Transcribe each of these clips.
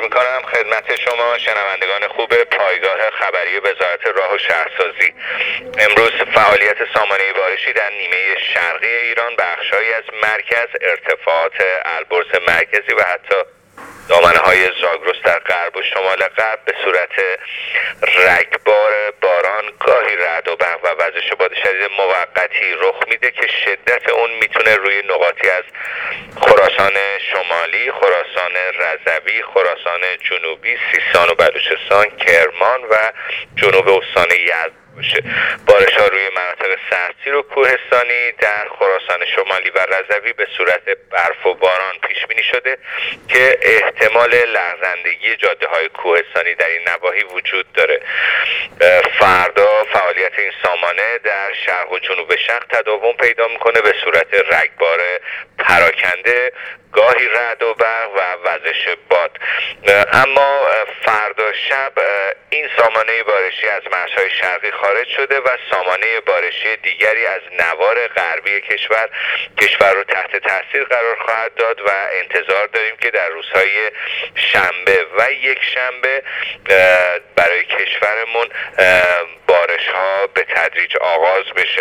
میکنم خدمت شما شنوندگان خوب پایگاه خبری وزارت راه و شهرسازی. امروز فعالیت سامانه بارشی در نیمه شرقی ایران، بخشهایی از مرکز، ارتفاعات البرز مرکزی و حتی دامنه‌های زاگرس در غرب و شمال غرب به صورت رگبار باران، گاهی رعد و برق و وزش باد شدید موقتی رخ میده که شدت اون میتونه روی نقاطی از خراسان شمالی، خراسان رضوی، خراسان جنوبی، سیستان و بلوچستان، کرمان و جنوب استان یزد باشه. بارش‌ها روی مناطق سردسیر و کوهستانی در خراسان شمالی و رضوی به صورت برف و باران پیش بینی شده که احتمال لغزندگی جاده‌های کوهستانی در این نواحی وجود داره. فردا فعالیت این سامانه در شرق و جنوب شرق تداوم پیدا میکنه به صورت رگبار پراکنده، گاهی رعد و برق و وزش باد. اما فردا شب این سامانه بارشی از مرزهای شرقی خارج شده و سامانه بارشی دیگری از نوار غربی کشور رو تحت تاثیر قرار خواهد داد و انتظار داریم که در روزهای شنبه و یک شنبه برای کشورمون بارش ها به تدریج آغاز بشه.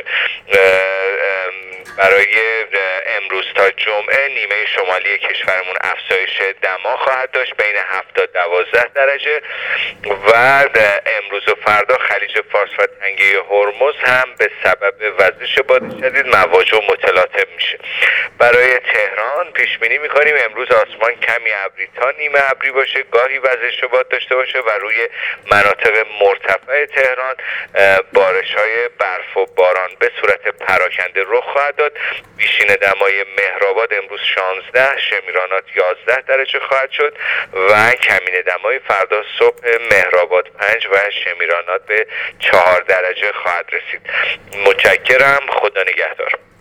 برای امروز تا جمعه نیمه شمالی کشورمون افزایش دما خواهد داشت بین 7 تا 12 درجه و امروز و فردا خلیج فارس و تنگه هرمز هم به سبب وزش باد شدید مواج و متلاطم میشه. برای تهران پیش بینی میکنیم امروز آسمان کمی ابری تا نیمه ابری باشه، گاهی وزش باد داشته باشه و روی مناطق مرتفع تهران بارش‌های برف و باران به صورت پراکنده رخ خواهد داد. بیشین دمای مهرآباد امروز 16، شمیرانات 11 درجه خواهد شد و کمین دمای فردا صبح مهرآباد 5 و شمیرانات به 4 درجه خواهد رسید. متشکرم. خدا نگهدار.